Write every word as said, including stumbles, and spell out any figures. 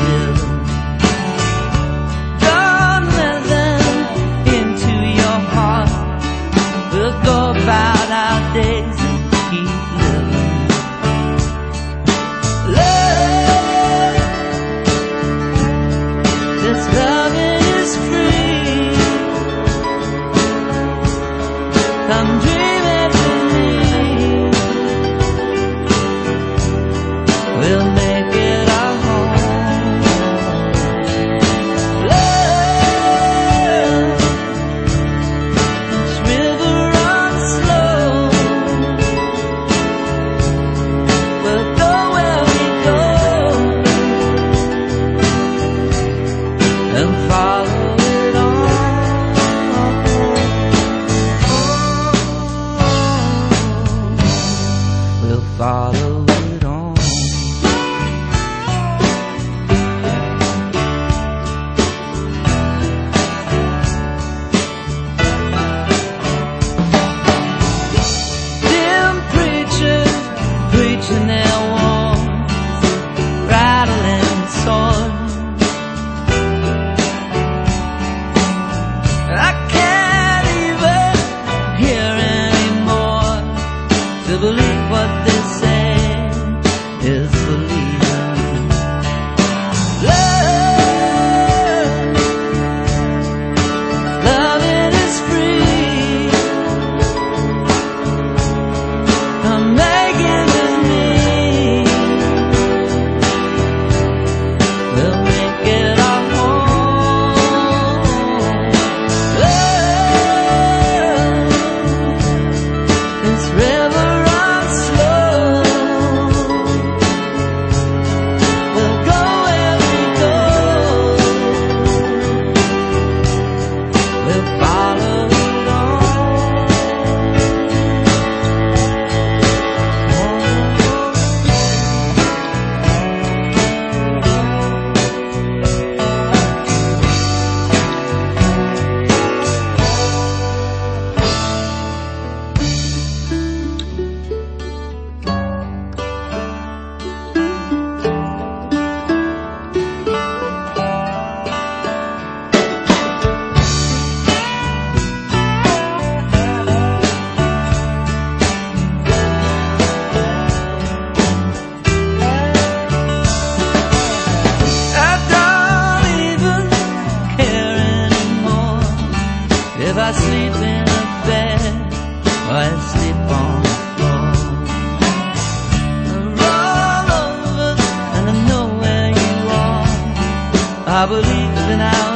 still. Don't let them into your heart. We'll go about our days and keep living. Love, this loving is free. Come dream it with me. We'll make it our home. Love, this river runs slow. We'll go where we go and follow it on. We'll follow it on. Dim preachers preaching their words, rattling swords. I can't even hear anymore. To believe what they say is believing. Love, love it is free. Come make it with me. We'll make it our home. Love, this river runs slow. We'll go where we go. We'll follow it I don't even care anymore if I sleep in a bed or I sleep on the floor. I roll over and I know where you are. I believe in our